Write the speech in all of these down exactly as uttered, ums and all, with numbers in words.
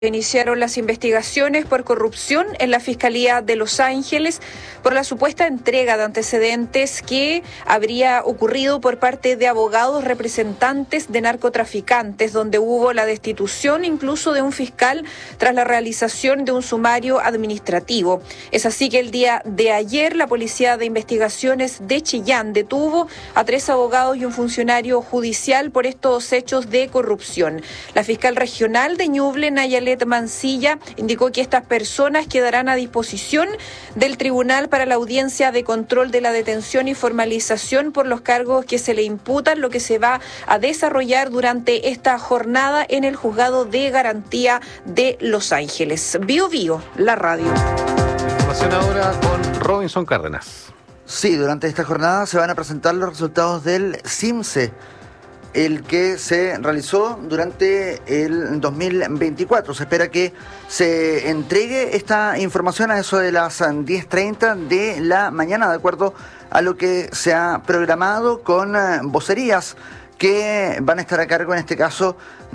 Iniciaron las investigaciones por corrupción en la Fiscalía de Los Ángeles por la supuesta entrega de antecedentes que habría ocurrido por parte de abogados representantes de narcotraficantes, donde hubo la destitución incluso de un fiscal tras la realización de un sumario administrativo. Es así que el día de ayer la Policía de Investigaciones de Chillán detuvo a tres abogados y un funcionario judicial por estos hechos de corrupción. La fiscal regional de Ñuble, Nayale Mancilla, indicó que estas personas quedarán a disposición del tribunal para la audiencia de control de la detención y formalización por los cargos que se le imputan, lo que se va a desarrollar durante esta jornada en el Juzgado de Garantía de Los Ángeles. Bio Bio, la radio. Información ahora con Robinson Cárdenas. Sí, durante esta jornada se van a presentar los resultados del CIMSE, el que se realizó durante el dos mil veinticuatro. Se espera que se entregue esta información a eso de las diez treinta de la mañana, de acuerdo a lo que se ha programado con vocerías que van a estar a cargo, en este caso,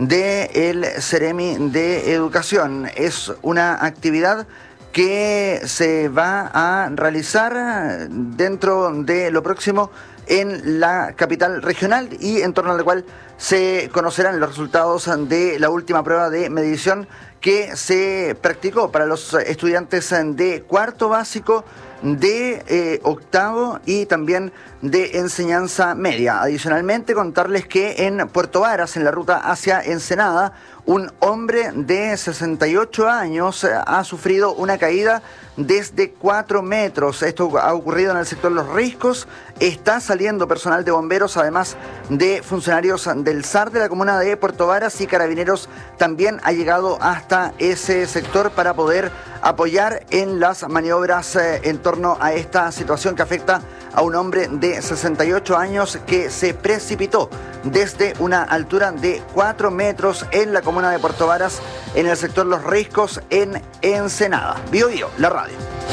del Ceremi de Educación. Es una actividad que se va a realizar dentro de lo próximo en la capital regional y en torno al cual se conocerán los resultados de la última prueba de medición que se practicó para los estudiantes de cuarto básico, de eh, octavo y también de enseñanza media. Adicionalmente, contarles que en Puerto Varas, en la ruta hacia Ensenada, un hombre de sesenta y ocho años ha sufrido una caída desde cuatro metros. Esto ha ocurrido en el sector Los Riscos. Está saliendo personal de bomberos, además de funcionarios del S A R de la comuna de Puerto Varas, y Carabineros también ha llegado hasta ese sector para poder apoyar en las maniobras eh, en torno a esta situación que afecta a un hombre de sesenta y ocho años que se precipitó desde una altura de cuatro metros en la comuna de Puerto Varas, en el sector Los Riscos, en Ensenada. Bio Bio, la radio.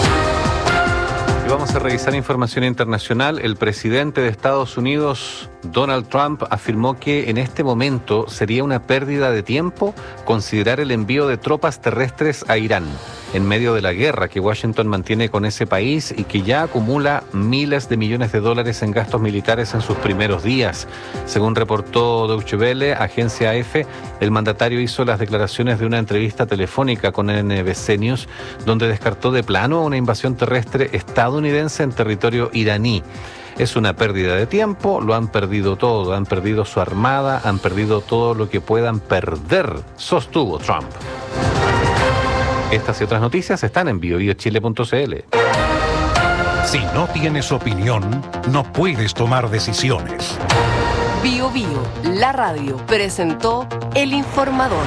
Y vamos a revisar información internacional. El presidente de Estados Unidos, Donald Trump, afirmó que en este momento sería una pérdida de tiempo considerar el envío de tropas terrestres a Irán, en medio de la guerra que Washington mantiene con ese país y que ya acumula miles de millones de dólares en gastos militares en sus primeros días. Según reportó Deutsche Welle, agencia A F, el mandatario hizo las declaraciones de una entrevista telefónica con N B C News, donde descartó de plano una invasión terrestre estadounidense en territorio iraní. Es una pérdida de tiempo, lo han perdido todo, han perdido su armada, han perdido todo lo que puedan perder, sostuvo Trump. Estas y otras noticias están en bio bio chile punto c l. Si no tienes opinión, no puedes tomar decisiones. Bio Bio, la radio, presentó El Informador.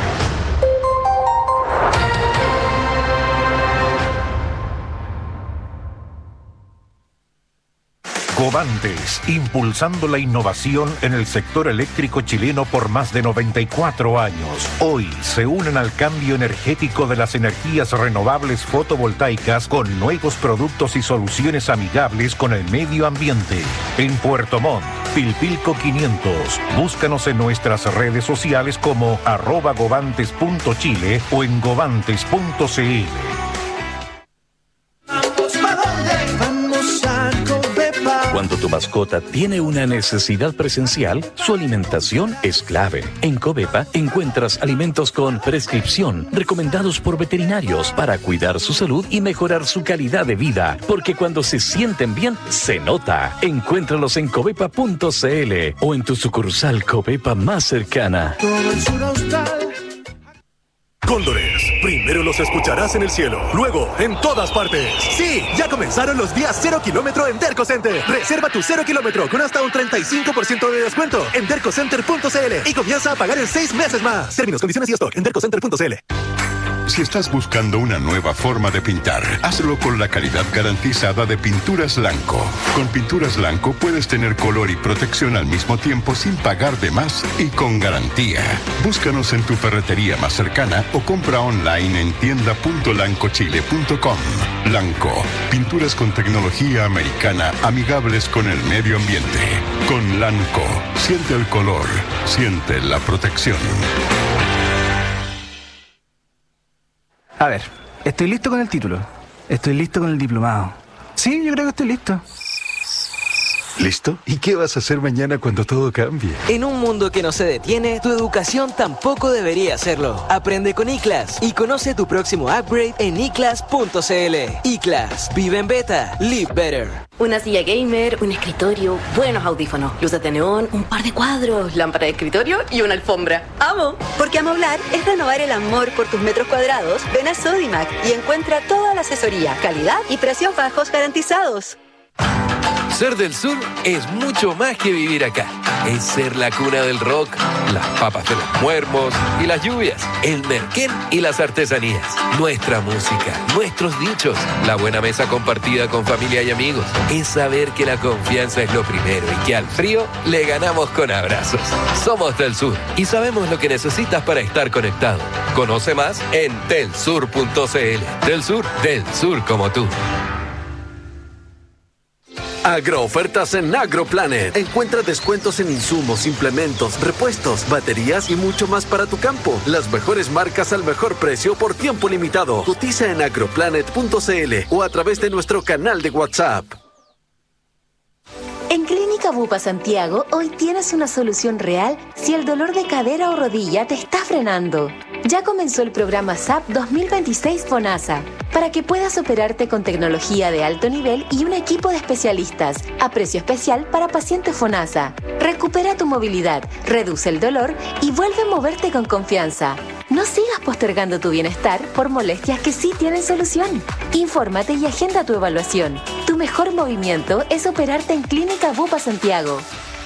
Covantes, impulsando la innovación en el sector eléctrico chileno por más de noventa y cuatro años. Hoy se unen al cambio energético de las energías renovables fotovoltaicas con nuevos productos y soluciones amigables con el medio ambiente. En Puerto Montt, Pilpilco quinientos. Búscanos en nuestras redes sociales como arroba govantes punto chile o en govantes punto c l. Cuando tu mascota tiene una necesidad presencial, su alimentación es clave. En Covepa encuentras alimentos con prescripción, recomendados por veterinarios para cuidar su salud y mejorar su calidad de vida. Porque cuando se sienten bien, se nota. Encuéntralos en covepa punto c l o en tu sucursal Covepa más cercana. Cóndores, primero los escucharás en el cielo, luego en todas partes. Sí, ya comenzaron los días cero kilómetro en Derco Center. Reserva tu cero kilómetro con hasta un treinta y cinco por ciento de descuento en derco center punto c l y comienza a pagar en seis meses más. Términos, condiciones y stock en derco center punto c l. Si estás buscando una nueva forma de pintar, hazlo con la calidad garantizada de Pinturas Lanco. Con Pinturas Lanco puedes tener color y protección al mismo tiempo sin pagar de más y con garantía. Búscanos en tu ferretería más cercana o compra online en tienda punto lanco chile punto com. Lanco, pinturas con tecnología americana amigables con el medio ambiente. Con Lanco, siente el color, siente la protección. A ver, estoy listo con el título. Estoy listo con el diplomado. Sí, yo creo que estoy listo. ¿Listo? ¿Y qué vas a hacer mañana cuando todo cambie? En un mundo que no se detiene, tu educación tampoco debería hacerlo. Aprende con iClass y conoce tu próximo upgrade en i class punto c l. iClass. Vive en beta. Live better. Una silla gamer, un escritorio, buenos audífonos, luces de neón, un par de cuadros, lámpara de escritorio y una alfombra. ¡Amo! Porque amoblar es renovar el amor por tus metros cuadrados. Ven a Sodimac y encuentra toda la asesoría, calidad y precios bajos garantizados. Ser del sur es mucho más que vivir acá. Es ser la cuna del rock, las papas de los muermos y las lluvias, el merquén y las artesanías, nuestra música, nuestros dichos, la buena mesa compartida con familia y amigos. Es saber que la confianza es lo primero y que al frío le ganamos con abrazos. Somos del sur y sabemos lo que necesitas para estar conectado. Conoce más en telsur punto c l. Del sur, del sur como tú. Agroofertas en AgroPlanet. Encuentra descuentos en insumos, implementos, repuestos, baterías y mucho más para tu campo. Las mejores marcas al mejor precio por tiempo limitado. Cotiza en agroplanet punto c l o a través de nuestro canal de WhatsApp. En Clínica Bupa Santiago, hoy tienes una solución real si el dolor de cadera o rodilla te está frenando. Ya comenzó el programa S A P dos mil veintiséis FONASA, para que puedas operarte con tecnología de alto nivel y un equipo de especialistas, a precio especial para pacientes FONASA. Recupera tu movilidad, reduce el dolor y vuelve a moverte con confianza. No sigas postergando tu bienestar por molestias que sí tienen solución. Infórmate y agenda tu evaluación. Tu mejor movimiento es operarte en Clínica Bupa Santiago.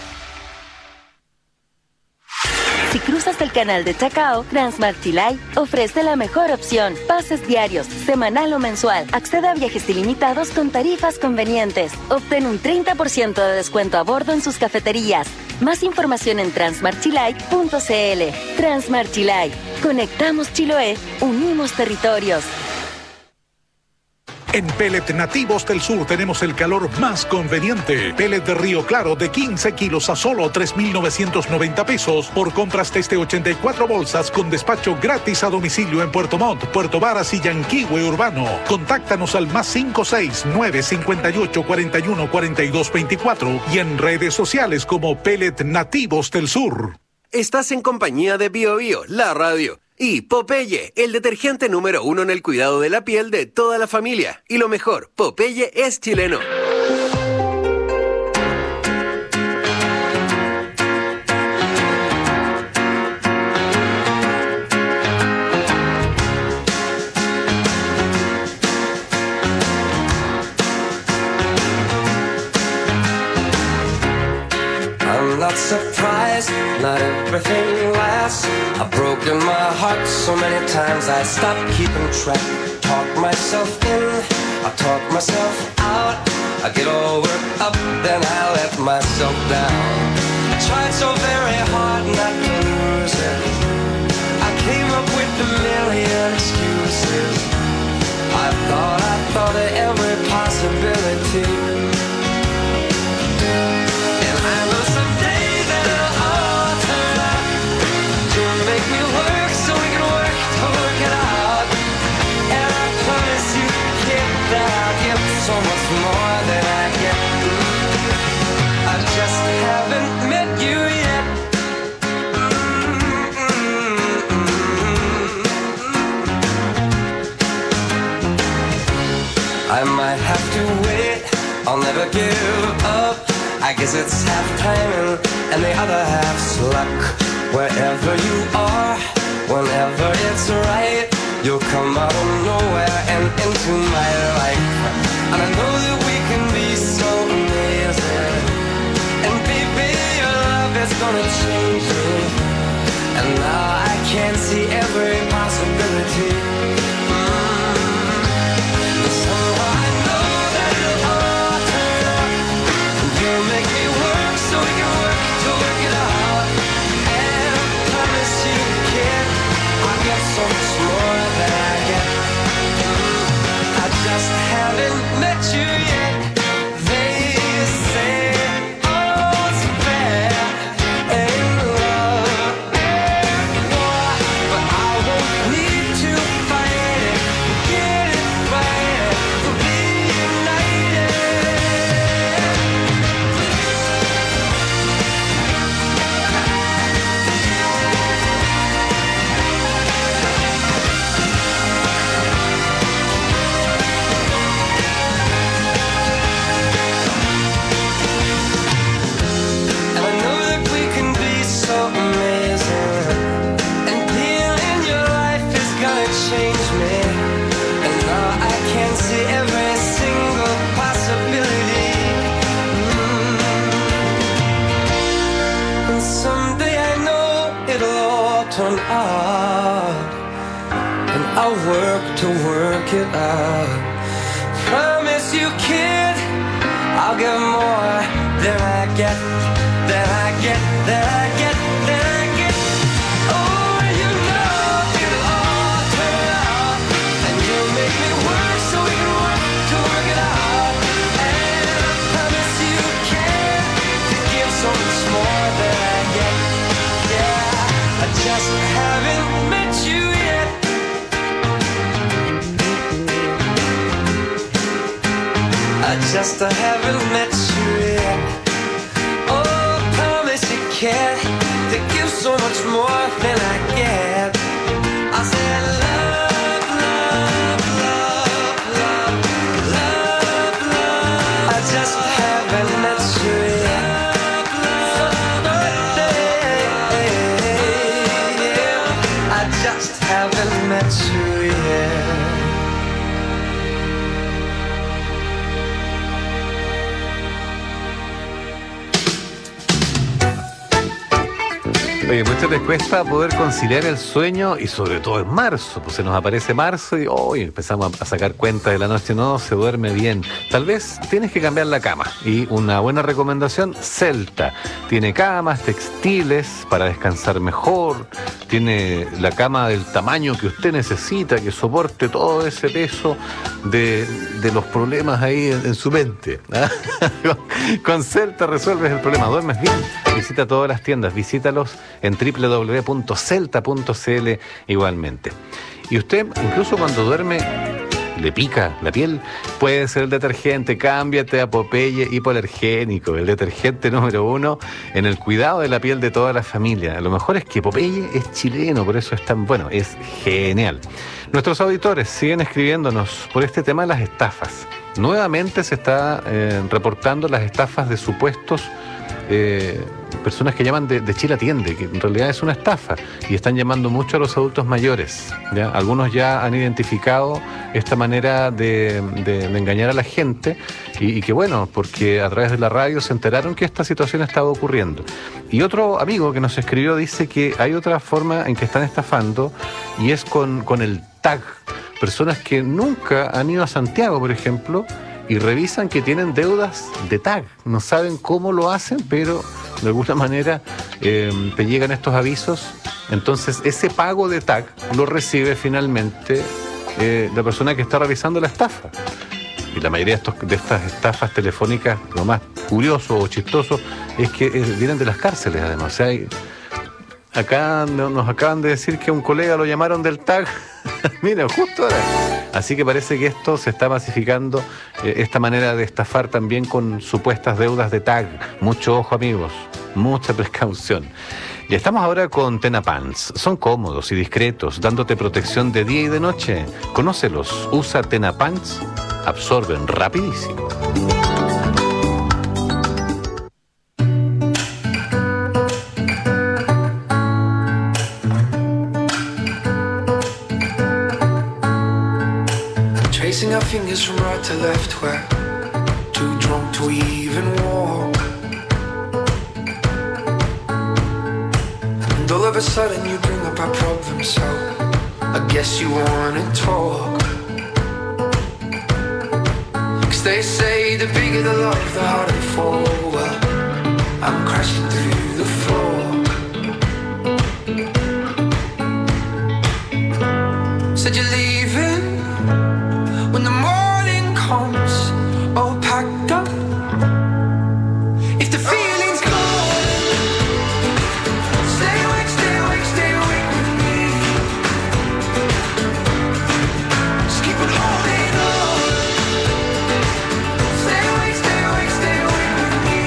Si cruzas el canal de Chacao, Transmart Chilay ofrece la mejor opción. Pases diarios, semanal o mensual. Accede a viajes ilimitados con tarifas convenientes. Obtén un treinta por ciento de descuento a bordo en sus cafeterías. Más información en transmart chilay punto c l. Transmart Chilay. Conectamos Chiloé. Unimos territorios. En Pellet Nativos del Sur tenemos el calor más conveniente. Pellet de Río Claro de quince kilos a solo tres mil novecientos noventa pesos por compras desde ochenta y cuatro bolsas con despacho gratis a domicilio en Puerto Montt, Puerto Varas y Yanquihue Urbano. Contáctanos al más cinco seis nueve cinco ocho cuatro uno cuatro dos dos cuatro y en redes sociales como Pellet Nativos del Sur. Estás en compañía de Bio Bio, la radio. Y Popeye, el detergente número uno en el cuidado de la piel de toda la familia. Y lo mejor, Popeye es chileno. I'm not surprised, not everything lasts. I've broken my heart so many times I stopped keeping track. Talk myself in, I talk myself out. I get all worked up, then I let myself down. I tried so very hard not to lose it. I came up with a million excuses. I thought, I thought of every possibility. So much more than I get. I just haven't met you yet. I might have to wait, I'll never give up. I guess it's half timing and the other half's luck. Wherever you are, whenever it's right, you'll come out of nowhere and into my life. And I know that we can be so amazing. And baby, your love is gonna change me. And now I can see every possibility. Mm. So I know that it'll all turn out. You make me work so we can work to work it out. And I promise you, kid, I'll get so much more than I get. I just haven't met you yet. They say, oh, it's bad. Ain't change me, and now I can see every single possibility. Mm. And someday I know it'll all turn out, and I'll work to work it out. Promise you, kid, I'll give more than I get, than I get, than I get, than I get. Oh, you know it'll all turn out, and you'll make me work so we can work to work it out. And I promise you, kid, to give so much more than I get. Yeah, I just haven't met you yet. I just haven't met you yet. Oh, promise you can't to give so much more than I get. I said love, love, love, love, love, love. I just haven't met you yet. I just haven't met you yet. Oye, mucho les cuesta poder conciliar el sueño y sobre todo en marzo, pues se nos aparece marzo y hoy empezamos a sacar cuenta de la noche, no se duerme bien. Tal vez tienes que cambiar la cama y una buena recomendación, Celta. Tiene camas, textiles para descansar mejor, tiene la cama del tamaño que usted necesita, que soporte todo ese peso de, de los problemas ahí en, en su mente. ¿Ah? Con Celta resuelves el problema, duermes bien. Visita todas las tiendas, visítalos en doble u doble u doble u punto celta punto c l igualmente. Y usted, incluso cuando duerme, le pica la piel, puede ser el detergente, cámbiate a Popeye hipoalergénico, el detergente número uno en el cuidado de la piel de toda la familia. Lo mejor es que Popeye es chileno, por eso es tan bueno, es genial. Nuestros auditores siguen escribiéndonos por este tema de las estafas. Nuevamente se está eh, reportando las estafas de supuestos Eh, personas que llaman de, de Chile Atiende, que en realidad es una estafa, y están llamando mucho a los adultos mayores, ¿ya? Algunos ya han identificado esta manera de, de, de engañar a la gente y, y que bueno, porque a través de la radio se enteraron que esta situación estaba ocurriendo. Y otro amigo que nos escribió dice que hay otra forma en que están estafando y es con, con el tag. Personas que nunca han ido a Santiago, por ejemplo, y revisan que tienen deudas de tag. No saben cómo lo hacen, pero de alguna manera eh, te llegan estos avisos. Entonces ese pago de tag lo recibe finalmente eh, la persona que está realizando la estafa. Y la mayoría de, estos, de estas estafas telefónicas, lo más curioso o chistoso es que eh, vienen de las cárceles además. O sea, hay, acá no, nos acaban de decir que a un colega lo llamaron del tag. Mira, justo ahora. Así que parece que esto se está masificando, eh, esta manera de estafar también con supuestas deudas de tag. Mucho ojo, amigos, mucha precaución. Y estamos ahora con Tena Pants. Son cómodos y discretos, dándote protección de día y de noche. Conócelos, usa Tena Pants, absorben rapidísimo. Tracing our fingers from right to left, we're too drunk to even walk. And all of a sudden you bring up our problem, so I guess you wanna talk. 'Cause they say the bigger the love, the harder the fall. Well, I'm crashing through the floor. Said you're leaving when the morning comes, all packed up. If the feeling's gone, stay awake, stay awake, stay awake with me. Just keep on holding on. Stay awake, stay awake, stay awake with me.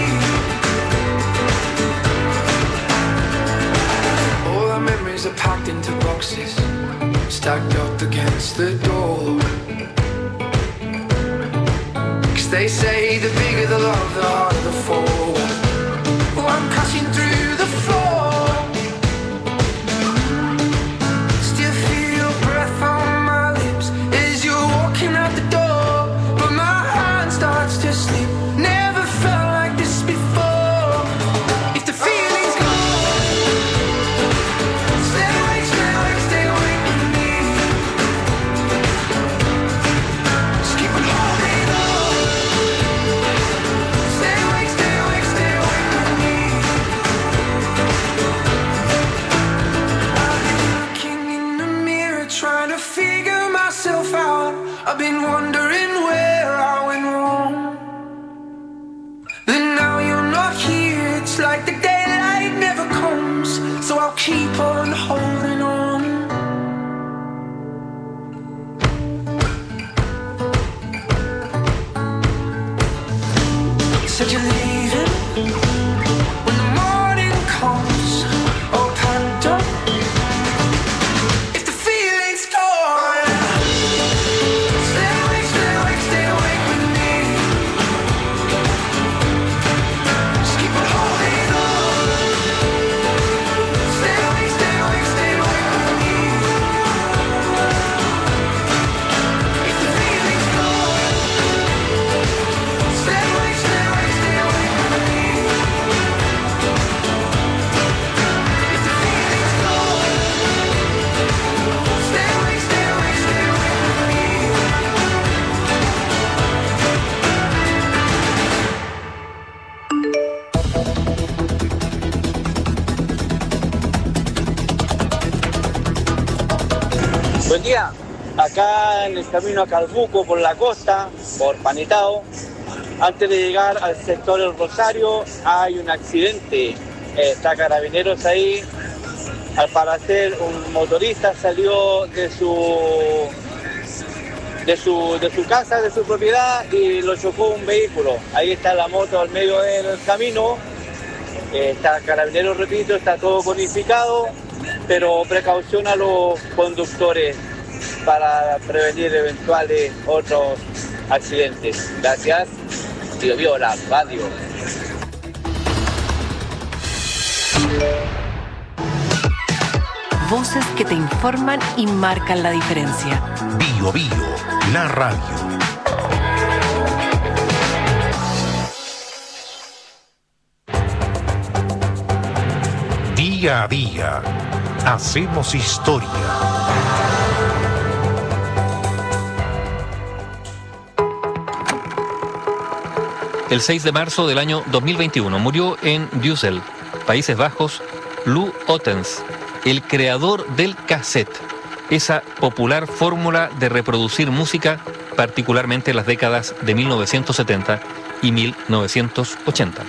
All our memories are packed into boxes, stacked up against the door. They say the bigger the love, the harder the fall. Oh, I'm crashing through the floor. Still feel your breath on myself out. I've been wondering where I went wrong. But now you're not here. It's like the daylight never comes. So I'll keep on holding on. Said you're leaving when the morning comes. Oh, panda, if the feeling's gone, stay awake, stay awake, stay awake with me. Just keep on holding on. Stay awake, stay awake, stay awake with me. If the feeling's gone, stay awake, stay awake, stay awake with me. If the feeling's gone, stay awake, stay awake, stay awake with me. Buen día, acá en el camino a Calbuco por la costa, por Panetao, antes de llegar al sector del Rosario hay un accidente, eh, está Carabineros ahí, al parecer un motorista salió de su, de su, de su casa, de su propiedad y lo chocó un vehículo, ahí está la moto al medio del camino, eh, está Carabineros, repito, está todo codificado, pero precaución a los conductores para prevenir eventuales otros accidentes. Gracias. Tío Viola, radio. Voces que te informan y marcan la diferencia. Bio Bio, la radio. Día a día, hacemos historia. El seis de marzo del año dos mil veintiuno murió en Düssel, Países Bajos, Lou Ottens, el creador del cassette, esa popular fórmula de reproducir música, particularmente en las décadas de mil novecientos setenta y mil novecientos ochenta.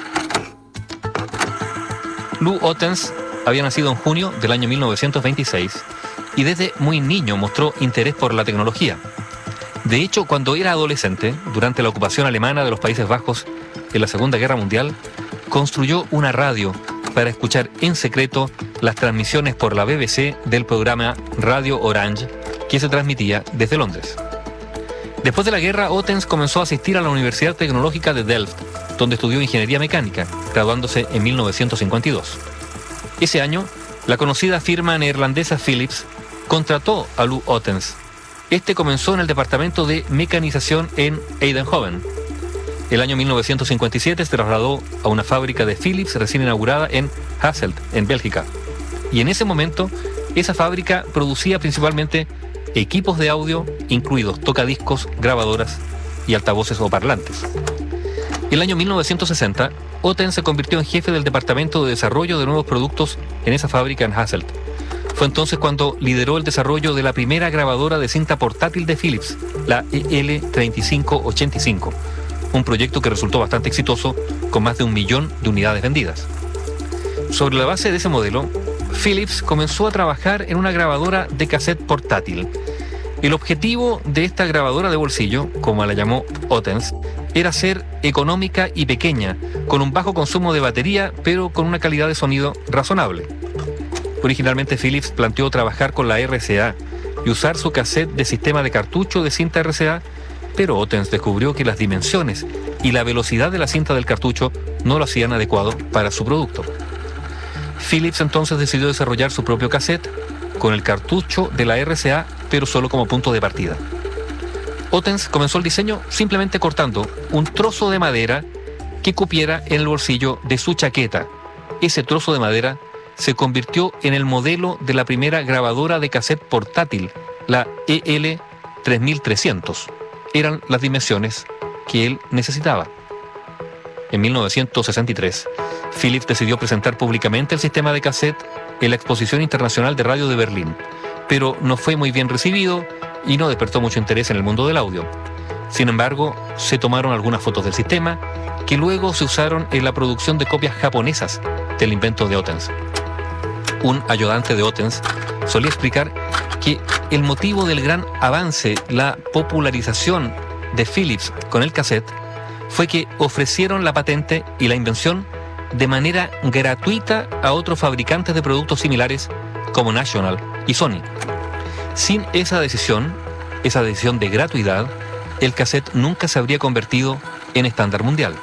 Lou Ottens había nacido en junio del año mil novecientos veintiséis y desde muy niño mostró interés por la tecnología. De hecho, cuando era adolescente, durante la ocupación alemana de los Países Bajos en la Segunda Guerra Mundial, construyó una radio para escuchar en secreto las transmisiones por la B B C del programa Radio Orange, que se transmitía desde Londres. Después de la guerra, Ottens comenzó a asistir a la Universidad Tecnológica de Delft, donde estudió ingeniería mecánica, graduándose en mil novecientos cincuenta y dos. Ese año, la conocida firma neerlandesa Philips contrató a Lou Ottens. Este comenzó en el departamento de mecanización en Eindhoven. El año mil novecientos cincuenta y siete se trasladó a una fábrica de Philips recién inaugurada en Hasselt, en Bélgica. Y en ese momento, esa fábrica producía principalmente equipos de audio, incluidos tocadiscos, grabadoras y altavoces o parlantes. El año mil novecientos sesenta, Ottens se convirtió en jefe del departamento de desarrollo de nuevos productos en esa fábrica en Hasselt. Fue entonces cuando lideró el desarrollo de la primera grabadora de cinta portátil de Philips, la E L treinta y cinco ochenta y cinco, un proyecto que resultó bastante exitoso, con más de un millón de unidades vendidas. Sobre la base de ese modelo, Philips comenzó a trabajar en una grabadora de cassette portátil. El objetivo de esta grabadora de bolsillo, como la llamó Ottens, era ser económica y pequeña, con un bajo consumo de batería, pero con una calidad de sonido razonable. Originalmente Philips planteó trabajar con la R C A y usar su cassette de sistema de cartucho de cinta R C A, pero Ottens descubrió que las dimensiones y la velocidad de la cinta del cartucho no lo hacían adecuado para su producto. Philips entonces decidió desarrollar su propio cassette con el cartucho de la R C A, pero solo como punto de partida. Ottens comenzó el diseño simplemente cortando un trozo de madera que cupiera en el bolsillo de su chaqueta. Ese trozo de madera se convirtió en el modelo de la primera grabadora de cassette portátil, la E L tres mil trescientos. Eran las dimensiones que él necesitaba. En mil novecientos sesenta y tres, Philips decidió presentar públicamente el sistema de cassette en la Exposición Internacional de Radio de Berlín, pero no fue muy bien recibido y no despertó mucho interés en el mundo del audio. Sin embargo, se tomaron algunas fotos del sistema que luego se usaron en la producción de copias japonesas del invento de Ottens. Un ayudante de Ottens solía explicar que el motivo del gran avance, la popularización de Philips con el cassette, fue que ofrecieron la patente y la invención de manera gratuita a otros fabricantes de productos similares como National y Sony. Sin esa decisión, esa decisión de gratuidad, el cassette nunca se habría convertido en estándar mundial.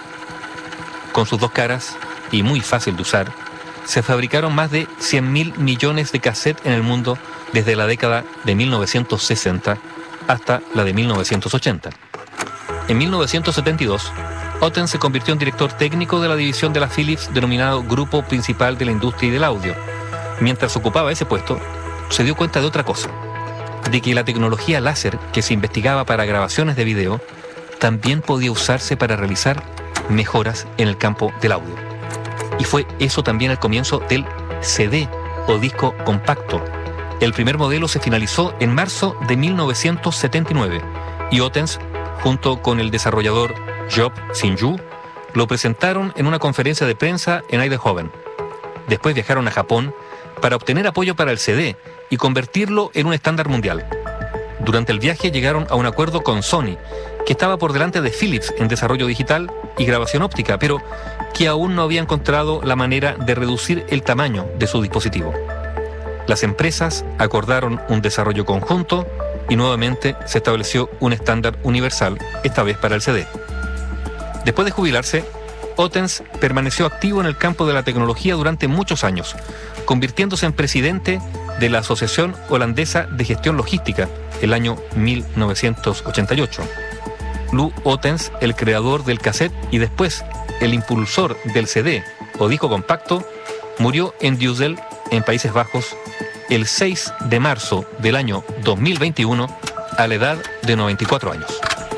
Con sus dos caras, y muy fácil de usar, se fabricaron más de cien mil millones de cassettes en el mundo desde la década de mil novecientos sesenta hasta la de mil novecientos ochenta. En mil novecientos setenta y dos, Ottens se convirtió en director técnico de la división de la Philips denominado Grupo Principal de la Industria y del Audio. Mientras ocupaba ese puesto, se dio cuenta de otra cosa, de que la tecnología láser que se investigaba para grabaciones de video también podía usarse para realizar mejoras en el campo del audio. Y fue eso también el comienzo del C D o disco compacto. El primer modelo se finalizó en marzo de mil novecientos setenta y nueve y Ottens, junto con el desarrollador Job Sinju, lo presentaron en una conferencia de prensa en Eindhoven. Después viajaron a Japón para obtener apoyo para el C D y convertirlo en un estándar mundial. Durante el viaje llegaron a un acuerdo con Sony, que estaba por delante de Philips en desarrollo digital y grabación óptica, pero que aún no había encontrado la manera de reducir el tamaño de su dispositivo. Las empresas acordaron un desarrollo conjunto y nuevamente se estableció un estándar universal, esta vez para el C D. Después de jubilarse, Ottens permaneció activo en el campo de la tecnología durante muchos años, convirtiéndose en presidente de la Asociación Holandesa de Gestión Logística el año mil novecientos ochenta y ocho. Lou Ottens, el creador del cassette y después el impulsor del C D o disco compacto, murió en Düsseldorf, en Países Bajos, el seis de marzo del año dos mil veintiuno a la edad de noventa y cuatro años.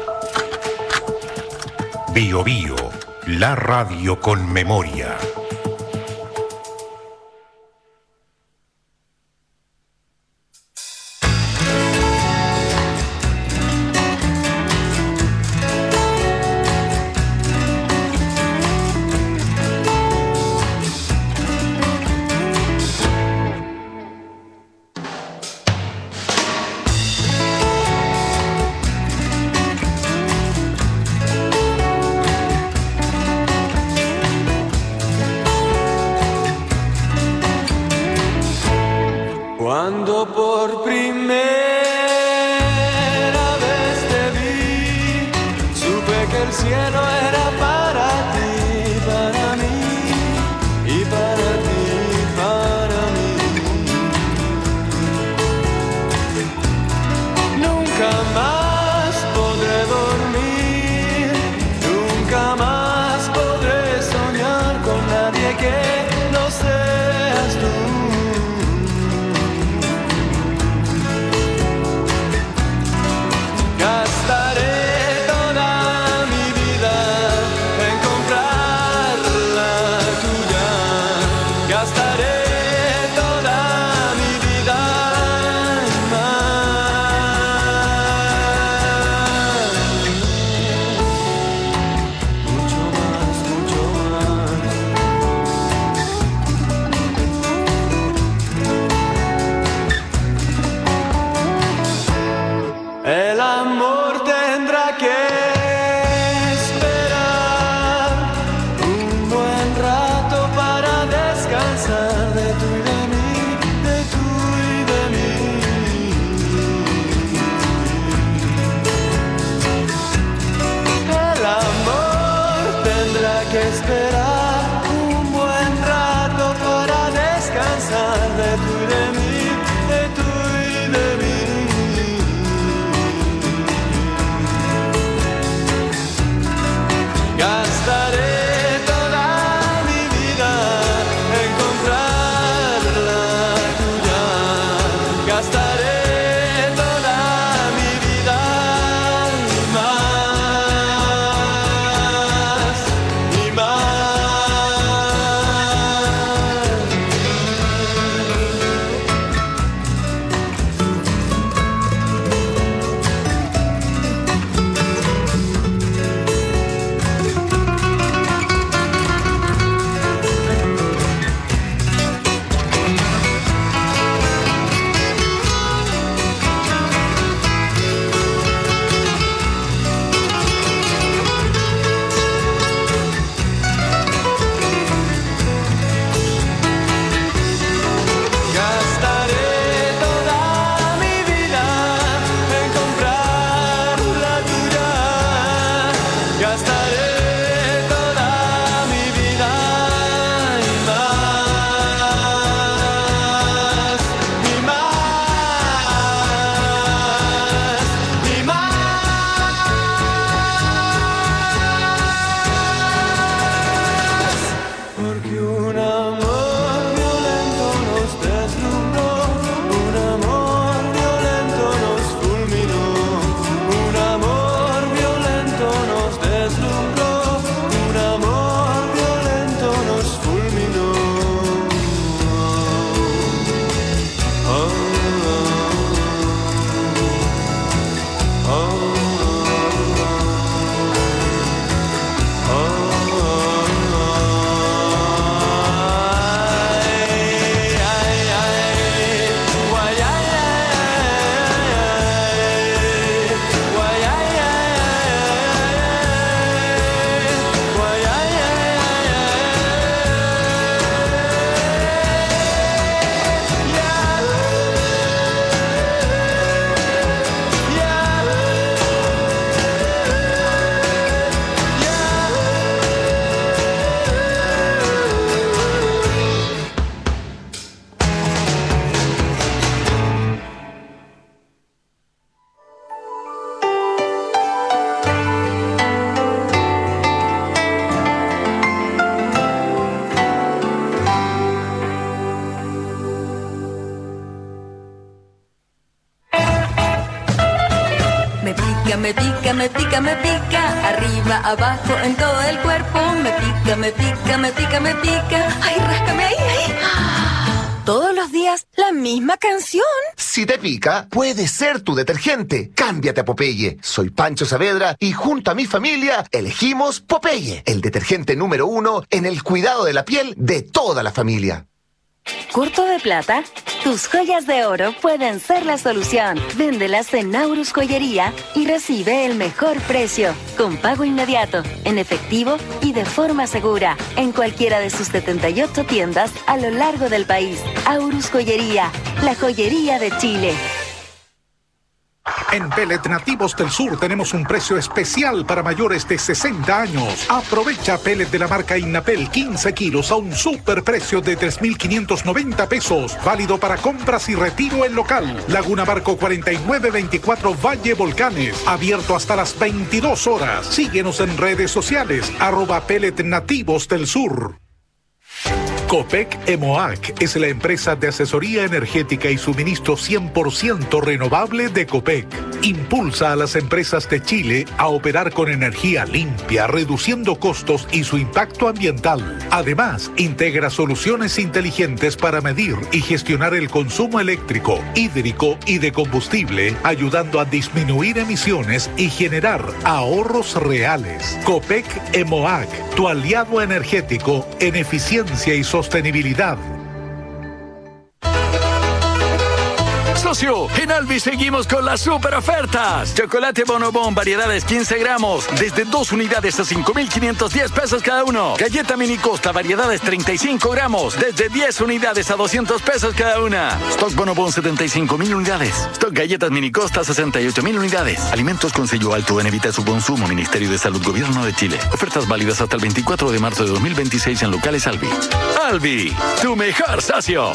Bio Bio, la radio con memoria. Cuando por primera vez te vi, supe que el cielo era para ti, para mí, y para ti, para mí. Nunca más podré dormir, nunca más podré soñar con nadie que no seas tú. Gastaré toda mi vida en comprar la tuya. Gastaré toda mi vida en más. Mucho más, mucho más. El amor tendrá que esperar un buen rato para descansar de tú y de mí, de tú y de mí. El amor tendrá que esperar un buen rato para descansar de tú y de mí, de tú y de mí. pica, me pica, me pica, me pica. Arriba, abajo, en todo el cuerpo. Me pica, me pica, me pica, me pica. Ay, ráscame ahí, ahí. Todos los días, la misma canción. Si te pica, puede ser tu detergente. Cámbiate a Popeye. Soy Pancho Saavedra y junto a mi familia elegimos Popeye, el detergente número uno en el cuidado de la piel de toda la familia. ¿Corto de plata? Tus joyas de oro pueden ser la solución. Véndelas en Naurus Joyería y recibe el mejor precio, con pago inmediato, en efectivo y de forma segura, en cualquiera de sus setenta y ocho tiendas a lo largo del país. Aurus Joyería, la joyería de Chile. En Pellet Nativos del Sur tenemos un precio especial para mayores de sesenta años. Aprovecha pellet de la marca Innapel quince kilos a un superprecio de tres mil quinientos noventa pesos. Válido para compras y retiro en local. Laguna Barco cuarenta y nueve veinticuatro Valle Volcanes. Abierto hasta las veintidós horas. Síguenos en redes sociales. Arroba Pellet Nativos del Sur. Copec Emoac es la empresa de asesoría energética y suministro cien por ciento renovable de Copec. Impulsa a las empresas de Chile a operar con energía limpia, reduciendo costos y su impacto ambiental. Además, integra soluciones inteligentes para medir y gestionar el consumo eléctrico, hídrico y de combustible, ayudando a disminuir emisiones y generar ahorros reales. Copec Emoac, tu aliado energético en eficiencia y sostenibilidad. Socio, en Albi seguimos con las super ofertas. Chocolate Bonobón, variedades quince gramos, desde dos unidades a cinco mil quinientos diez pesos cada uno. Galleta Mini Costa, variedades treinta y cinco gramos, desde diez unidades a doscientos pesos cada una. Stock Bonobón, setenta y cinco mil unidades. Stock Galletas Mini Costa, sesenta y ocho mil unidades. Alimentos con sello alto en evita su consumo. Ministerio de Salud, Gobierno de Chile. Ofertas válidas hasta el veinticuatro de marzo de dos mil veintiséis en locales Albi. Albi, tu mejor socio.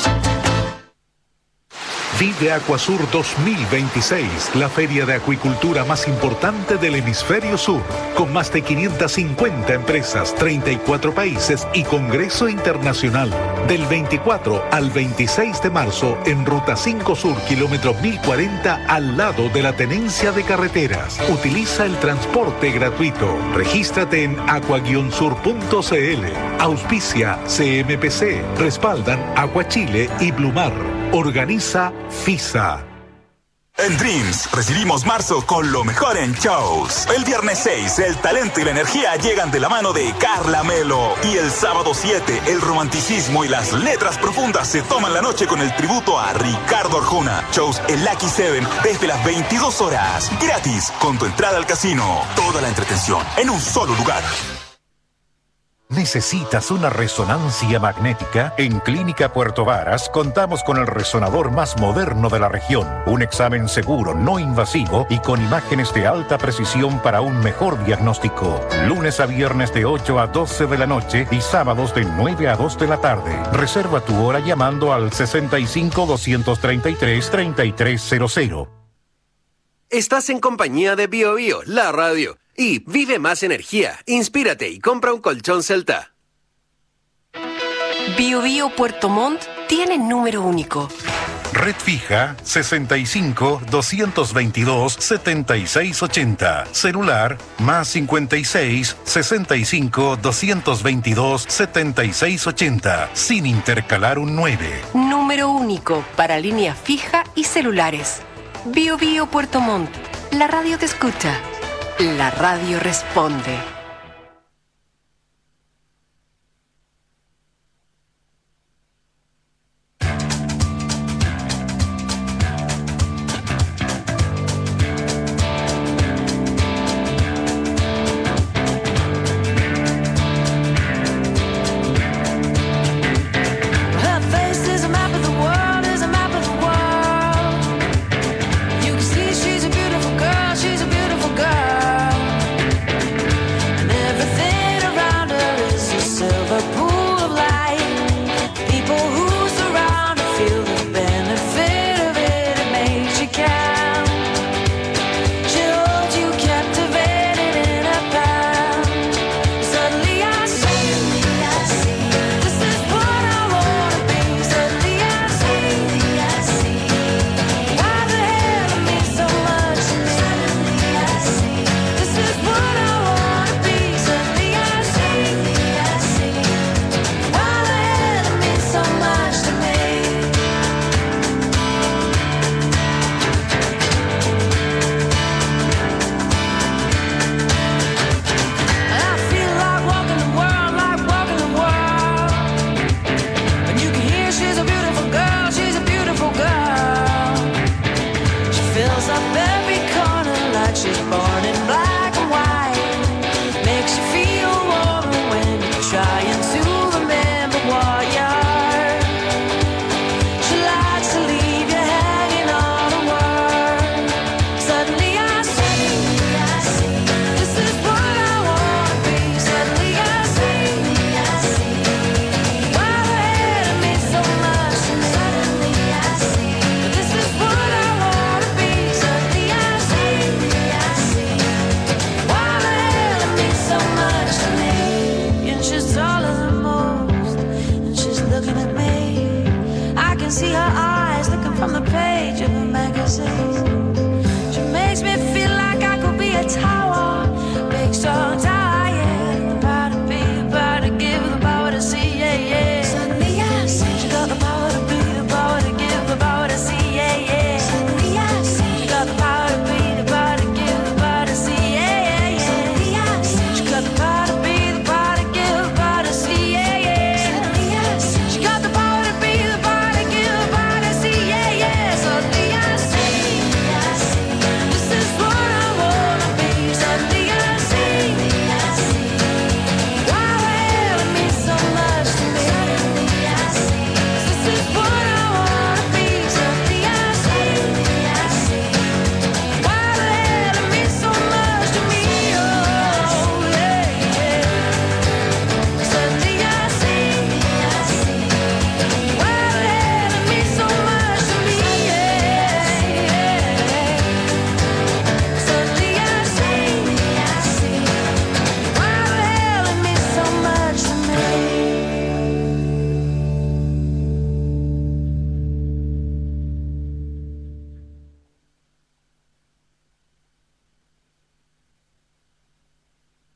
Vive Acuasur dos mil veintiséis, la feria de acuicultura más importante del hemisferio sur, con más de quinientas cincuenta empresas, treinta y cuatro países y congreso internacional. Del veinticuatro al veintiséis de marzo en Ruta cinco Sur, kilómetro mil cuarenta, al lado de la Tenencia de Carreteras. Utiliza el transporte gratuito. Regístrate en aqua guion sur punto c l. Auspicia C M P C. Respaldan Aqua Chile y Blumar. Organiza FISA. En Dreams recibimos marzo con lo mejor en shows. El viernes seis, el talento y la energía llegan de la mano de Carla Melo. Y el sábado siete, el romanticismo y las letras profundas se toman la noche con el tributo a Ricardo Arjona. Shows en Lucky Seven desde las veintidós horas. Gratis, con tu entrada al casino. Toda la entretención en un solo lugar. ¿Necesitas una resonancia magnética? En Clínica Puerto Varas contamos con el resonador más moderno de la región. Un examen seguro, no invasivo y con imágenes de alta precisión para un mejor diagnóstico. Lunes a viernes de ocho a doce de la noche y sábados de nueve a dos de la tarde. Reserva tu hora llamando al sesenta y cinco, doscientos treinta y tres, treinta y tres cero cero. Estás en compañía de Bio Bio, la radio. Y vive más energía, inspírate y compra un colchón Celta. Bio Bio Puerto Montt tiene número único. Red fija sesenta y cinco, doscientos veintidós, setenta y seis ochenta. Celular más cincuenta y seis, sesenta y cinco, doscientos veintidós, setenta y seis ochenta. Sin intercalar un nueve. Número único para línea fija y celulares. Bio Bio Puerto Montt. La radio te escucha. La radio responde.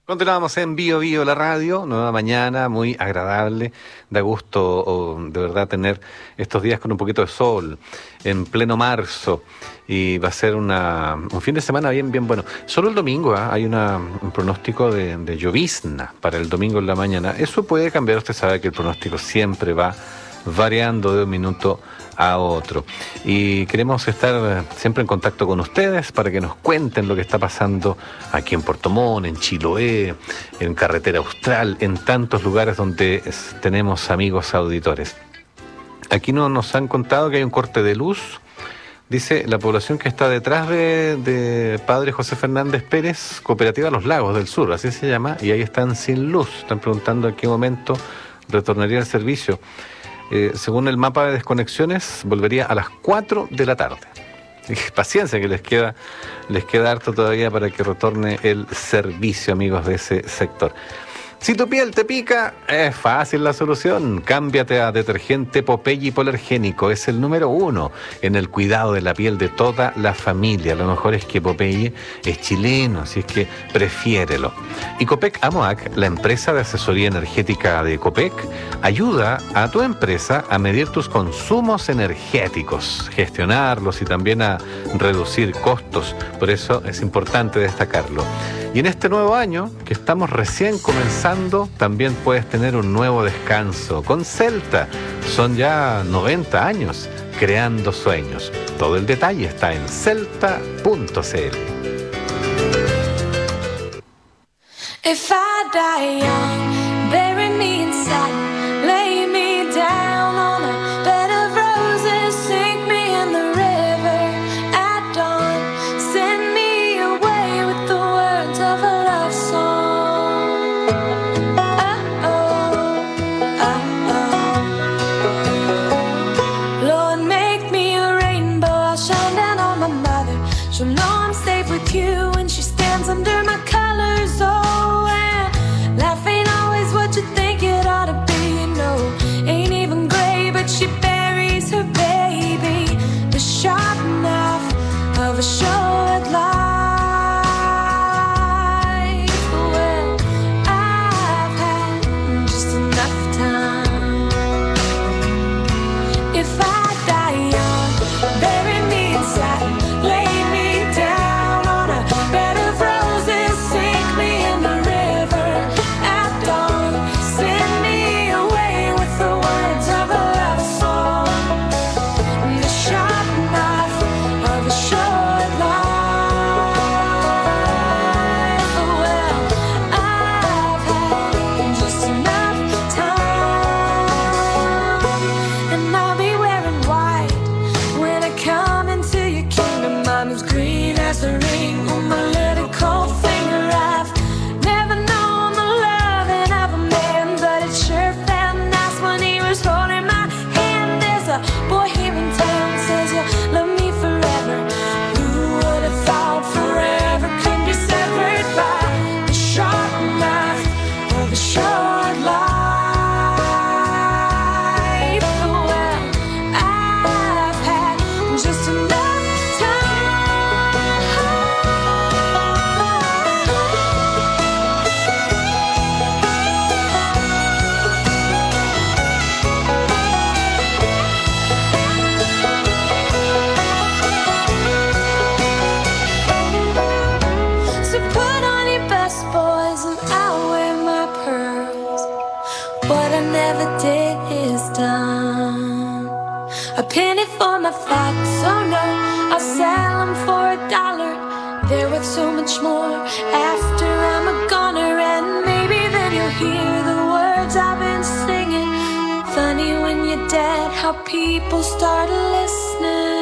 Continuamos en Bio Bio, la radio, nueva mañana, muy agradable, da gusto oh, de verdad tener estos días con un poquito de sol, en pleno marzo, y va a ser una, un fin de semana bien, bien bueno. Solo el domingo ¿eh? hay una, un pronóstico de, de llovizna para el domingo en la mañana. Eso puede cambiar, usted sabe que el pronóstico siempre va variando de un minuto a otro. Y queremos estar siempre en contacto con ustedes para que nos cuenten lo que está pasando aquí en Puerto Montt, en Chiloé, en Carretera Austral, en tantos lugares donde tenemos amigos auditores. Aquí no, nos han contado que hay un corte de luz. Dice la población que está detrás de, de Padre José Fernández Pérez, Cooperativa Los Lagos del Sur, así se llama, y ahí están sin luz. Están preguntando en qué momento retornaría el servicio. Eh, según el mapa de desconexiones, volvería a las cuatro de la tarde. Paciencia, que les queda, les queda harto todavía para que retorne el servicio, amigos de ese sector. Si tu piel te pica, es fácil la solución. Cámbiate a detergente Popeye hipoalergénico. Es el número uno en el cuidado de la piel de toda la familia. Lo mejor es que Popeye es chileno, así es que prefiérelo. Y Copec Amoac, la empresa de asesoría energética de Copec, ayuda a tu empresa a medir tus consumos energéticos, gestionarlos y también a reducir costos. Por eso es importante destacarlo. Y en este nuevo año, que estamos recién comenzando, también puedes tener un nuevo descanso. Con Celta, son ya noventa años creando sueños. Todo el detalle está en celta punto c l. If I die young, bury me inside, lay me down on a bed of roses, sink me in the river at dawn, send me away with the words of a love song. Uh-oh, uh-oh. Lord, make me a rainbow, I'll shine down on my mother. She'll know I'm safe with you when she stands under my colors. Oh, life ain't always what you think it ought to be, no. Ain't even gray, but she buries her baby. The sharp knife of a short life. Well, I've had just enough time. If I die young, bury me inside, lay me down on a bed of roses, sink me in the river at dawn, send me away with the words of a love song. The sharp knife of a short life. Well, I've had just enough time, and I'll be wearing white when I come into your kingdom. I'm as green as the ring on my little cold finger. I've never known the loving of a man, but it sure felt nice when he was holding my hand. There's a boy here in town says you love me forever. Who would have thought forever could be severed by the sharp knife of a short life? Well, I've had just enough time. So put on your best boys and I'll wear my pearls. What I never did is done. A penny for my thoughts, oh no, I'll sell them for a dollar. They're worth so much more after I'm a goner, and maybe then you'll hear the words I've been singing. Funny when you're dead, how people start listening.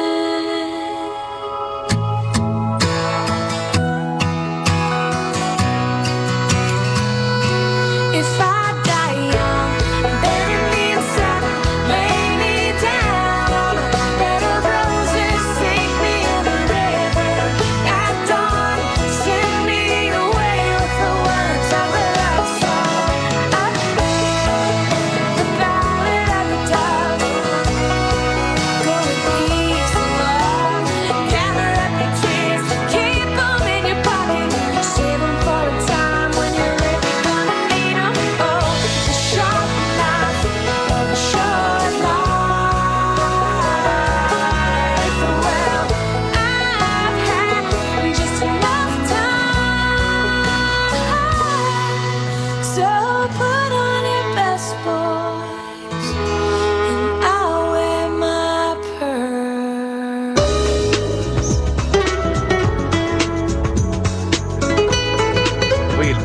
If I die young, bury me inside, lay me down on a bed of roses, sink me in the river at dawn, send me away with the words of a love song. The ballad of the dove, go in peace.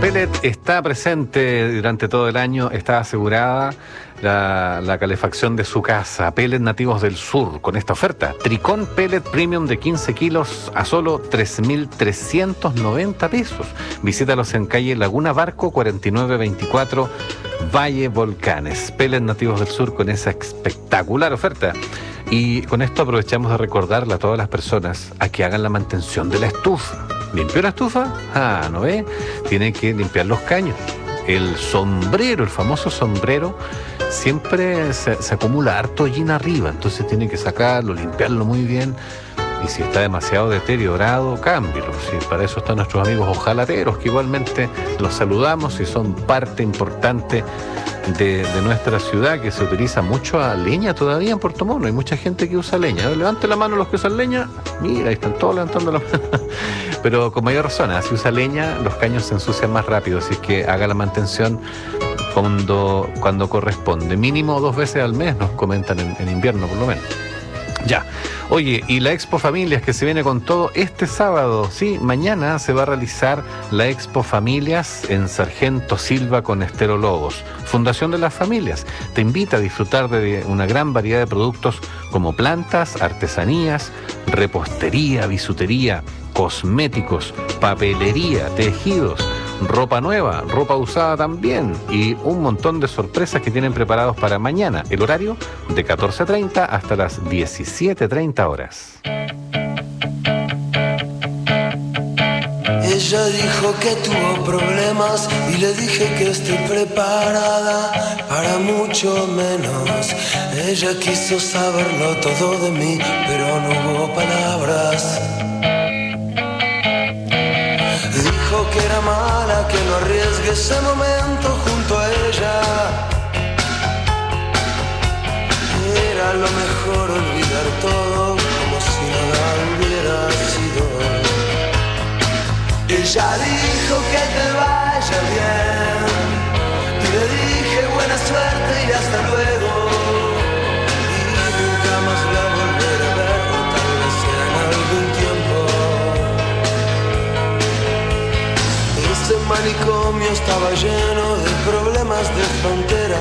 Pellet está presente durante todo el año, está asegurada la, la calefacción de su casa. Pellet Nativos del Sur, con esta oferta. Tricón Pellet Premium de quince kilos a solo tres mil trescientos noventa pesos. Visítalos en calle Laguna Barco cuarenta y nueve veinticuatro, Valle Volcanes. Pellet Nativos del Sur con esa espectacular oferta. Y con esto aprovechamos de recordarle a todas las personas a que hagan la mantención de la estufa. ¿Limpió la estufa? Ah, ¿no ve? Tiene que limpiar los caños. El sombrero, el famoso sombrero, siempre se, se acumula harto hollín arriba, entonces tiene que sacarlo, limpiarlo muy bien. Y si está demasiado deteriorado, cámbielo. Sí, para eso están nuestros amigos hojalateros, que igualmente los saludamos y son parte importante de, de nuestra ciudad, que se utiliza mucho a leña todavía en Puerto Montt. Hay mucha gente que usa leña. Levante la mano los que usan leña. Mira, ahí están todos levantando la mano. Pero con mayor razón, ¿eh? Si usa leña, los caños se ensucian más rápido, así que haga la mantención cuando, cuando corresponde. Mínimo dos veces al mes, nos comentan en, en invierno, por lo menos. Ya. Oye, y la Expo Familias que se viene con todo este sábado, sí, mañana se va a realizar la Expo Familias en Sargento Silva con Estero Lobos. Fundación de las Familias te invita a disfrutar de una gran variedad de productos como plantas, artesanías, repostería, bisutería, cosméticos, papelería, tejidos, ropa nueva, ropa usada también y un montón de sorpresas que tienen preparados para mañana. El horario de catorce treinta hasta las diecisiete treinta horas. Ella dijo que tuvo problemas y le dije que estoy preparada para mucho menos. Ella quiso saberlo todo de mí, pero no hubo palabras. Dijo que era mala, que no arriesgue ese momento junto a ella. Era lo mejor olvidar todo como si nada hubiera sido. Ella dijo que te vaya bien y le dije buena suerte y hasta luego. Y nunca más la volveré a ver, o tal vez en algún tiempo. Ese manicomio estaba lleno de problemas de frontera.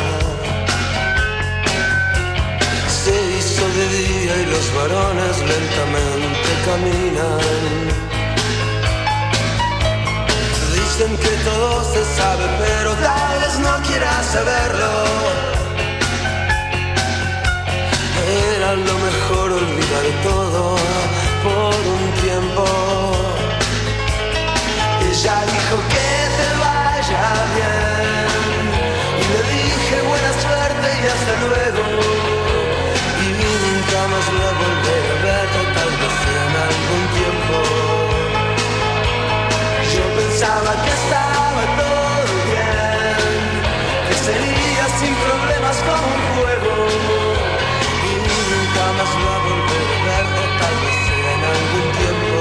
Se hizo de día y los varones lentamente caminan. Dicen que todo se sabe, pero tal vez no quieras saberlo. Era lo mejor olvidar todo por un tiempo. Ella dijo que te vaya bien y le dije buena suerte y hasta luego. Y nunca más la volveré a ver, tal vez en algún tiempo. Yo pensaba que estaba todo bien, que sería sin problemas como un juego. Y nunca más la volveré a ver, tal vez en algún tiempo.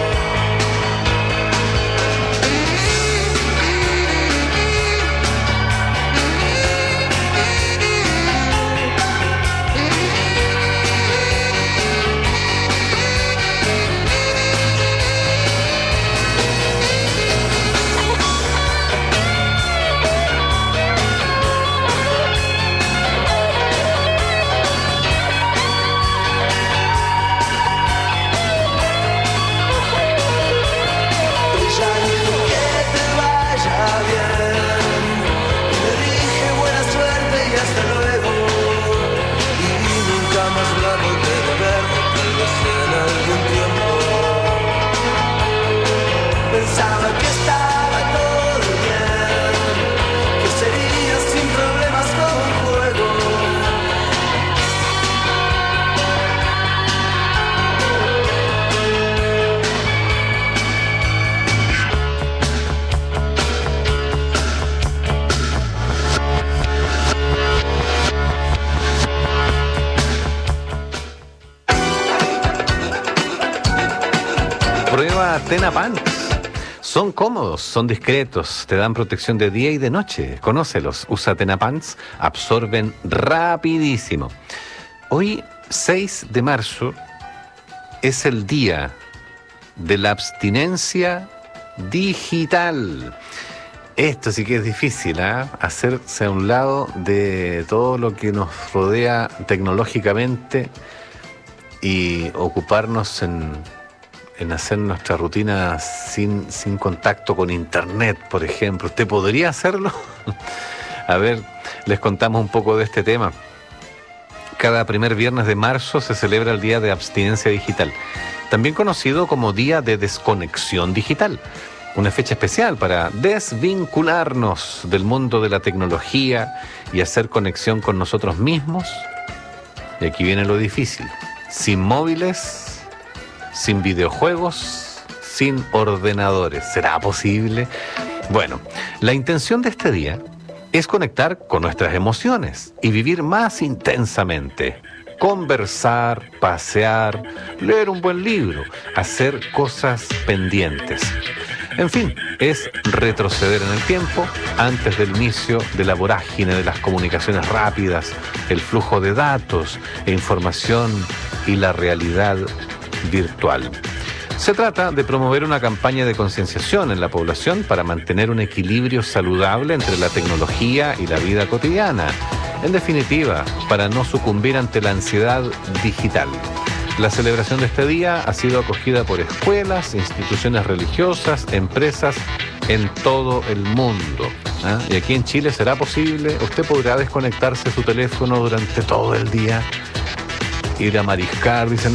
Pensaba que estaba todo bien, que sería sin problemas como un juego. Prueba Tena Pants. Son cómodos, son discretos, te dan protección de día y de noche. Conócelos, usa Tena Pants, absorben rapidísimo. Hoy, seis de marzo, es el día de la abstinencia digital. Esto sí que es difícil, ¿eh? Hacerse a un lado de todo lo que nos rodea tecnológicamente y ocuparnos en, en hacer nuestra rutina sin, sin contacto con internet, por ejemplo. ¿Usted podría hacerlo? A ver, les contamos un poco de este tema. Cada primer viernes de marzo se celebra el Día de Abstinencia Digital, también conocido como Día de Desconexión Digital. Una fecha especial para desvincularnos del mundo de la tecnología y hacer conexión con nosotros mismos. Y aquí viene lo difícil. Sin móviles, sin videojuegos, sin ordenadores. ¿Será posible? Bueno, la intención de este día es conectar con nuestras emociones y vivir más intensamente. Conversar, pasear, leer un buen libro, hacer cosas pendientes. En fin, es retroceder en el tiempo antes del inicio de la vorágine de las comunicaciones rápidas, el flujo de datos e información y la realidad virtual. Se trata de promover una campaña de concienciación en la población para mantener un equilibrio saludable entre la tecnología y la vida cotidiana. En definitiva, para no sucumbir ante la ansiedad digital. La celebración de este día ha sido acogida por escuelas, instituciones religiosas, empresas en todo el mundo. ¿Ah? Y aquí en Chile será posible. Usted podrá desconectarse de su teléfono durante todo el día, ir a mariscar, dicen.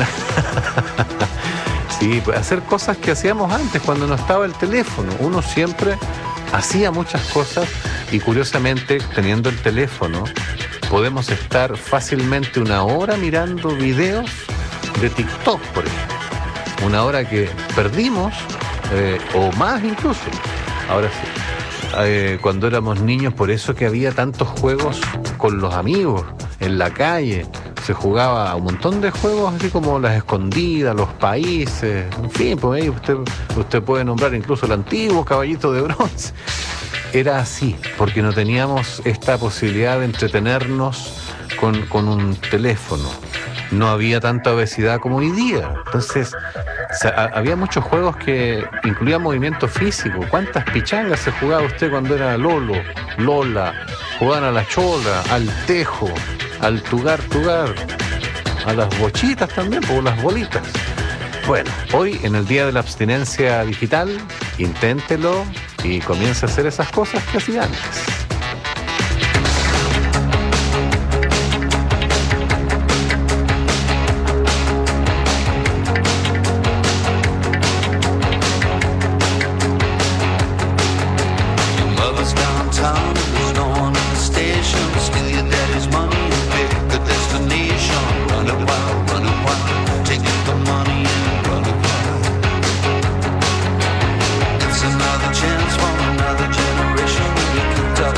Sí, pues hacer cosas que hacíamos antes cuando no estaba el teléfono. Uno siempre hacía muchas cosas y curiosamente, teniendo el teléfono, podemos estar fácilmente una hora mirando videos de TikTok, por ejemplo. Una hora que perdimos, eh, o más incluso. Ahora sí, eh, cuando éramos niños, por eso que había tantos juegos con los amigos en la calle. Se jugaba a un montón de juegos, así como las escondidas, los países, en fin, pues ahí usted, usted puede nombrar incluso el antiguo Caballito de Bronce. Era así, porque no teníamos esta posibilidad de entretenernos con, con un teléfono. No había tanta obesidad como hoy día. Entonces, o sea, a, había muchos juegos que incluían movimiento físico. ¿Cuántas pichangas se jugaba usted cuando era Lolo, Lola? Jugaban a la chola, al tejo, al tugar, tugar, a las bochitas también, por las bolitas. Bueno, hoy en el Día de la Abstinencia Digital, inténtelo y comience a hacer esas cosas que hacía antes. Chance for another generation. We could talk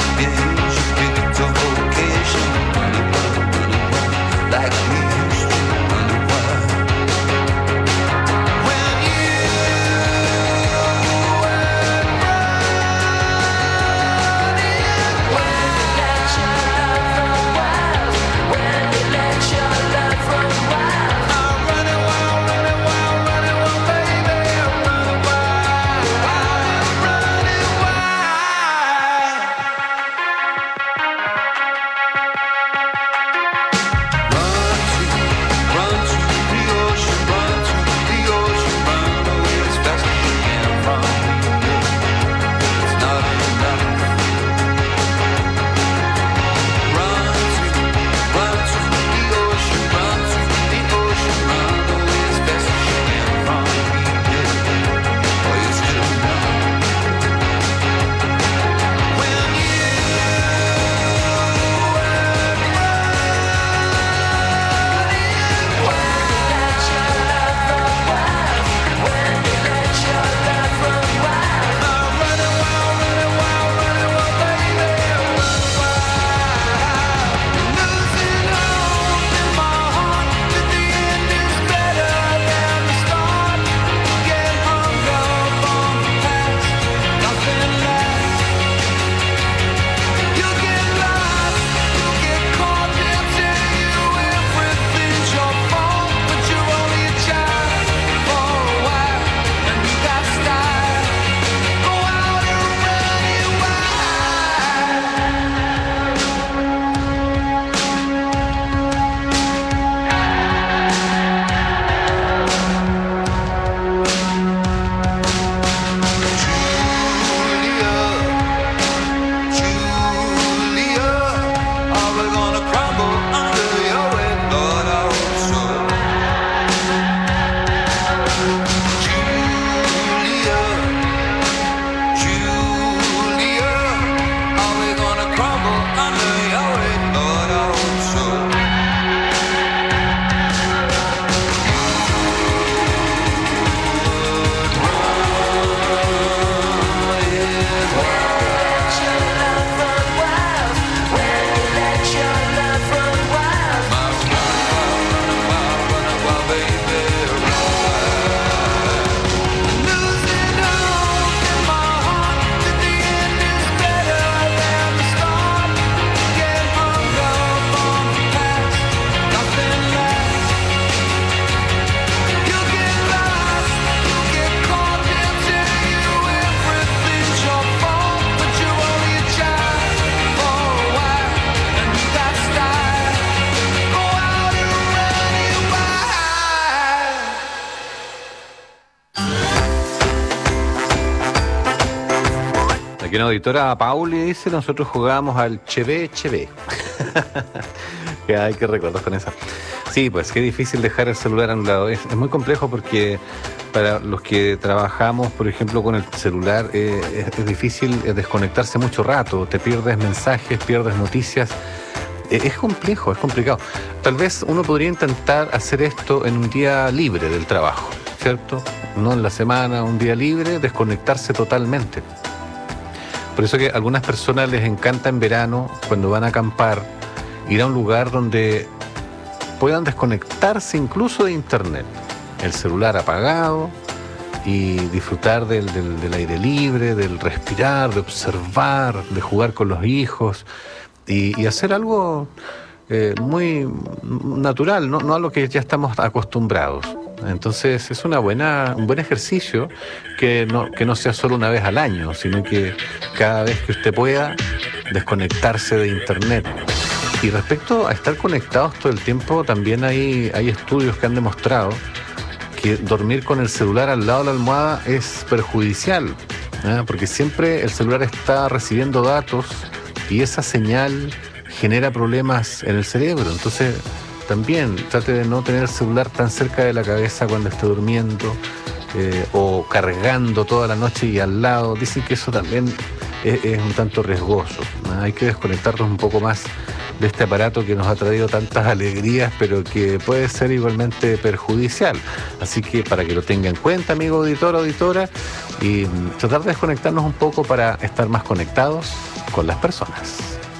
Aquí una auditora, Pauli, dice, nosotros jugábamos al Cheve Cheve. Que hay que recordar con esa. Sí, pues qué difícil dejar el celular a un lado. Es, es muy complejo porque para los que trabajamos, por ejemplo, con el celular, eh, es, es difícil desconectarse mucho rato. Te pierdes mensajes, pierdes noticias. Eh, es complejo, es complicado. Tal vez uno podría intentar hacer esto en un día libre del trabajo, ¿cierto? No en la semana, un día libre, desconectarse totalmente. Por eso que a algunas personas les encanta en verano, cuando van a acampar, ir a un lugar donde puedan desconectarse incluso de internet, el celular apagado y disfrutar del, del, del aire libre, del respirar, de observar, de jugar con los hijos y, y hacer algo eh, muy natural, no, no a lo que ya estamos acostumbrados. Entonces es una buena, un buen ejercicio que no, que no sea solo una vez al año, sino que cada vez que usted pueda desconectarse de internet. Y respecto a estar conectados todo el tiempo, también hay, hay estudios que han demostrado que dormir con el celular al lado de la almohada es perjudicial, ¿eh? Porque siempre el celular está recibiendo datos y esa señal genera problemas en el cerebro. Entonces también trate de no tener el celular tan cerca de la cabeza cuando esté durmiendo eh, o cargando toda la noche y al lado. Dicen que eso también es, es un tanto riesgoso, ¿no? Hay que desconectarnos un poco más de este aparato que nos ha traído tantas alegrías, pero que puede ser igualmente perjudicial. Así que para que lo tenga en cuenta, amigo auditor o auditora, y tratar de desconectarnos un poco para estar más conectados con las personas.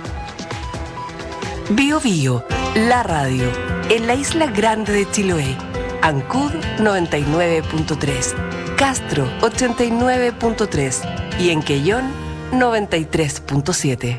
Bio Bio, la radio, en la isla grande de Chiloé. Ancud noventa y nueve punto tres, Castro ochenta y nueve punto tres y en Quellón noventa y tres punto siete.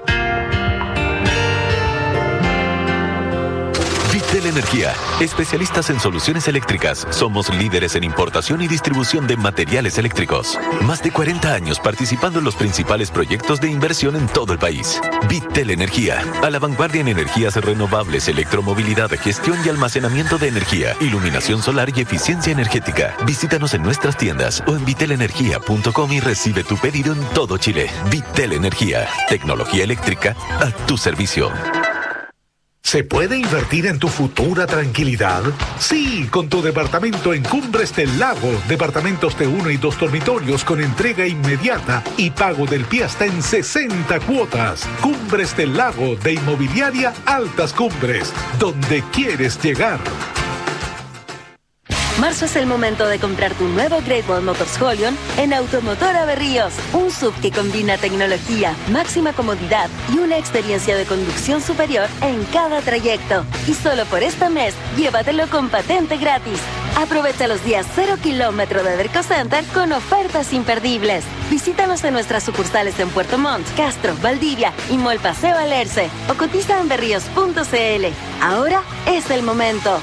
Vitel Energía, especialistas en soluciones eléctricas. Somos líderes en importación y distribución de materiales eléctricos. Más de cuarenta años participando en los principales proyectos de inversión en todo el país. Vitel Energía, a la vanguardia en energías renovables, electromovilidad, gestión y almacenamiento de energía, iluminación solar y eficiencia energética. Visítanos en nuestras tiendas o en vitel energía punto com y recibe tu pedido en todo Chile. Vitel Energía, tecnología eléctrica a tu servicio. ¿Se puede invertir en tu futura tranquilidad? Sí, con tu departamento en Cumbres del Lago. Departamentos de uno y dos dormitorios con entrega inmediata y pago del pie hasta en sesenta cuotas. Cumbres del Lago de Inmobiliaria Altas Cumbres, donde quieres llegar. Marzo es el momento de comprar tu nuevo Great Wall Motors Holion en Automotora Berríos. Un S U V que combina tecnología, máxima comodidad y una experiencia de conducción superior en cada trayecto. Y solo por este mes, llévatelo con patente gratis. Aprovecha los días cero kilómetro de Derco Center con ofertas imperdibles. Visítanos en nuestras sucursales en Puerto Montt, Castro, Valdivia y Mall Paseo Alerce o cotiza en berríos punto cl. Ahora es el momento.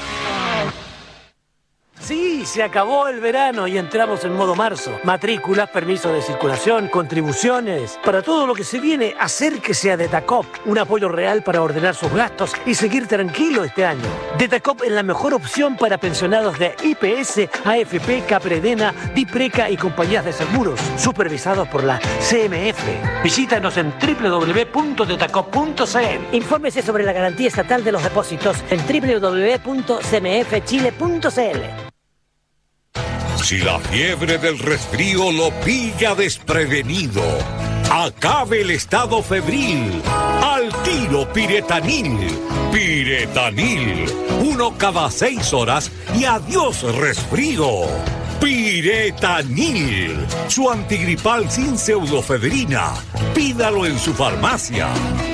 Sí, se acabó el verano y entramos en modo marzo. Matrículas, permisos de circulación, contribuciones. Para todo lo que se viene, acérquese a Detacop. Un apoyo real para ordenar sus gastos y seguir tranquilo este año. Detacop es la mejor opción para pensionados de I P S, A F P, Capredena, Dipreca y compañías de seguros, supervisados por la C M F. Visítanos en doble u doble u doble u punto detacop punto c l. Infórmese sobre la garantía estatal de los depósitos en doble u doble u doble u punto c m f chile punto c l. Si la fiebre del resfrío lo pilla desprevenido, acabe el estado febril. Al tiro Piretanil. Piretanil. Uno cada seis horas y adiós resfrío. Piretanil. Su antigripal sin pseudofedrina. Pídalo en su farmacia.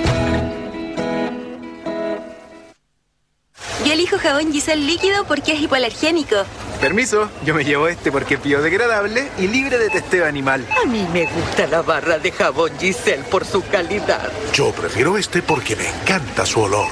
Yo elijo jabón Giselle líquido porque es hipoalergénico. Permiso, yo me llevo este porque es biodegradable y libre de testeo animal. A mí me gusta la barra de jabón Giselle por su calidad. Yo prefiero este porque me encanta su olor.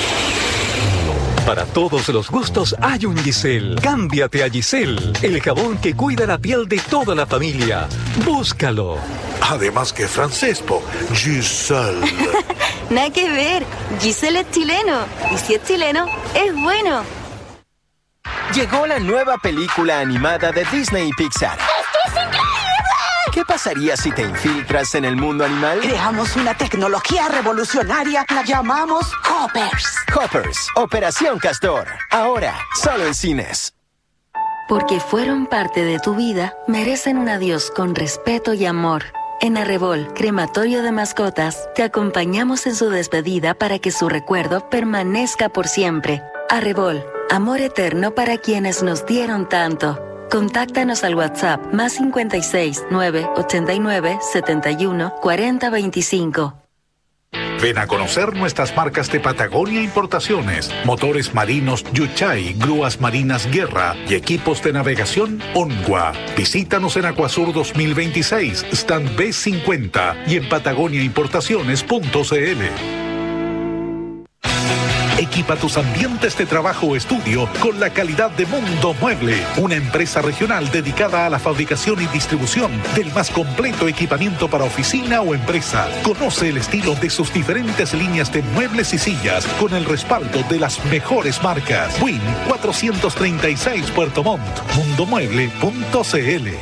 Para todos los gustos hay un Giselle. Cámbiate a Giselle, el jabón que cuida la piel de toda la familia. Búscalo. Además que es francés, po. Giselle. Nada que ver. Giselle es chileno. Y si es chileno, es bueno. Llegó la nueva película animada de Disney y Pixar. ¡Esto es increíble! ¿Qué pasaría si te infiltras en el mundo animal? Creamos una tecnología revolucionaria, la llamamos Hoppers. Hoppers, Operación Castor. Ahora, solo en cines. Porque fueron parte de tu vida, merecen un adiós con respeto y amor. En Arrebol, Crematorio de Mascotas, te acompañamos en su despedida para que su recuerdo permanezca por siempre. Arrebol, amor eterno para quienes nos dieron tanto. Contáctanos al WhatsApp más cincuenta y seis, nueve, ochenta y nueve, setenta y uno, cuarenta, veinticinco. Ven a conocer nuestras marcas de Patagonia Importaciones, motores marinos Yuchai, grúas marinas Guerra y equipos de navegación Onwa. Visítanos en Acuasur dos mil veintiséis, stand B cincuenta y en patagonia importaciones punto c l. Equipa tus ambientes de trabajo o estudio con la calidad de Mundo Mueble, una empresa regional dedicada a la fabricación y distribución del más completo equipamiento para oficina o empresa. Conoce el estilo de sus diferentes líneas de muebles y sillas con el respaldo de las mejores marcas. Win cuatrocientos treinta y seis Puerto Montt, mundo mueble punto c l.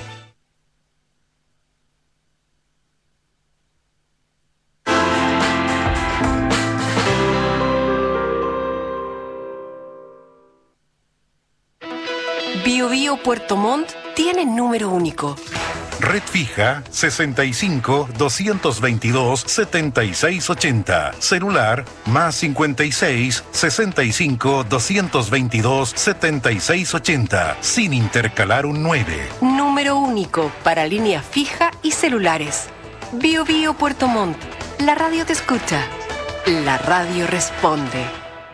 Bio Bio Puerto Montt tiene número único. Red fija sesenta y cinco, doscientos veintidós, setenta y seis ochenta. Celular más cincuenta y seis, sesenta y cinco, doscientos veintidós, setenta y seis ochenta. Sin intercalar un nueve. Número único para línea fija y celulares. Bio Bio Puerto Montt. La radio te escucha. La radio responde.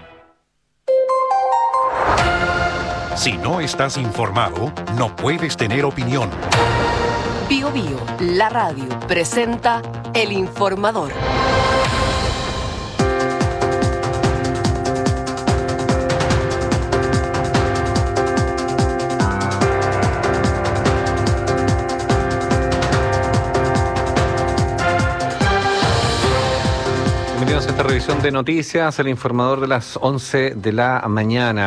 Si no estás informado, no puedes tener opinión. Bio Bio, la radio, presenta El Informador. Bienvenidos a esta revisión de noticias, El Informador de las once de la mañana.